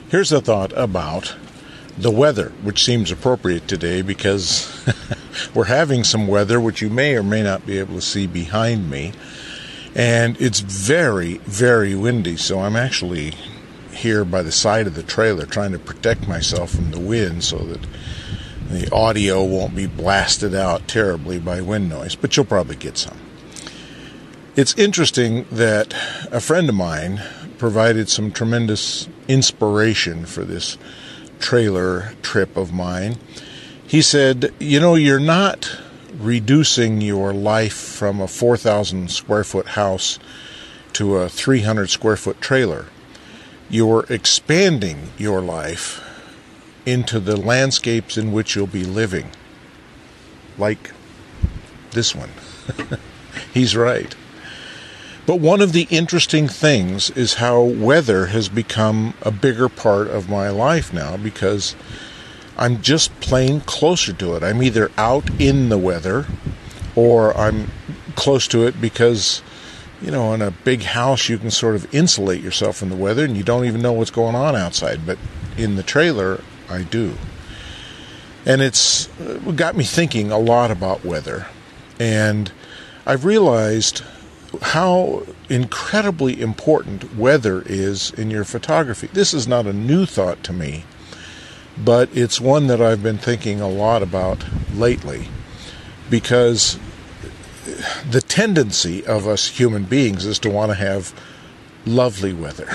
Here's a thought about the weather, which seems appropriate today because we're having some weather, which you may or may not be able to see behind me. And it's very, very windy, so I'm actually here by the side of the trailer trying to protect myself from the wind so that the audio won't be blasted out terribly by wind noise, but you'll probably get some. It's interesting that a friend of mine provided some tremendous inspiration for this trailer trip of mine. He said, you're not reducing your life from a 4,000 square foot house to a 300 square foot trailer. You're expanding your life into the landscapes in which you'll be living. Like this one. He's right. But one of the interesting things is how weather has become a bigger part of my life now, because I'm just plain closer to it. I'm either out in the weather or I'm close to it because, in a big house you can sort of insulate yourself from the weather and you don't even know what's going on outside. But in the trailer, I do. And it's got me thinking a lot about weather. And I've realized how incredibly important weather is in your photography. This is not a new thought to me, but it's one that I've been thinking a lot about lately, because the tendency of us human beings is to want to have lovely weather.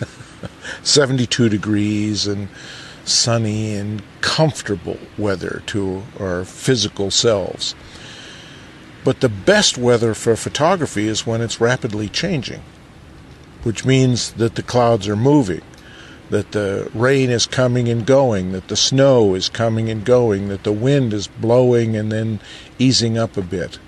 72 degrees and sunny and comfortable weather to our physical selves. But the best weather for photography is when it's rapidly changing, which means that the clouds are moving, that the rain is coming and going, that the snow is coming and going, that the wind is blowing and then easing up a bit.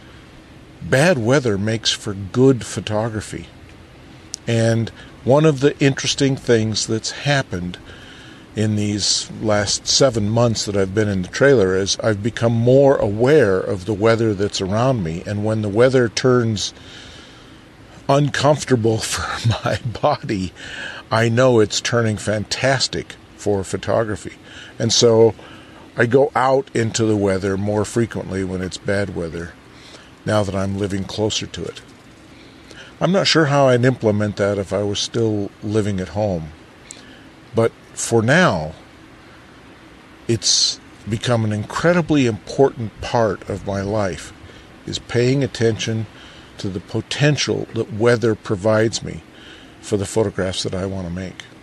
Bad weather makes for good photography. And one of the interesting things that's happened in these last 7 months that I've been in the trailer is I've become more aware of the weather that's around me. And when the weather turns uncomfortable for my body, I know it's turning fantastic for photography. And so I go out into the weather more frequently when it's bad weather, now that I'm living closer to it. I'm not sure how I'd implement that if I was still living at home. But for now, it's become an incredibly important part of my life, is paying attention to the potential that weather provides me for the photographs that I want to make.